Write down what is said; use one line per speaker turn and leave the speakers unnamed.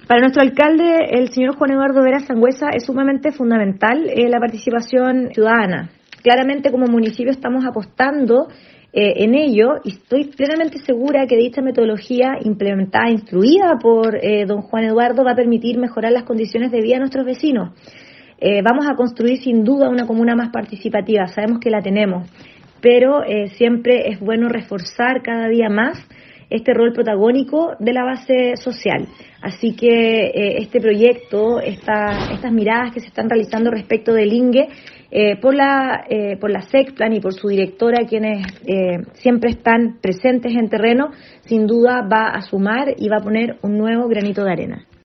Para nuestro alcalde, el señor Juan Eduardo Vera Sangüesa, es sumamente fundamental la participación ciudadana. Claramente, como municipio estamos apostando en ello y estoy plenamente segura que dicha metodología implementada, instruida por don Juan Eduardo, va a permitir mejorar las condiciones de vida de nuestros vecinos. Vamos a construir sin duda una comuna más participativa, sabemos que la tenemos, pero siempre es bueno reforzar cada día más este rol protagónico de la base social. Así que este proyecto, estas miradas que se están realizando respecto del INGUE, por la SECPLAN y por su directora, quienes siempre están presentes en terreno, sin duda va a sumar y va a poner un nuevo granito de arena.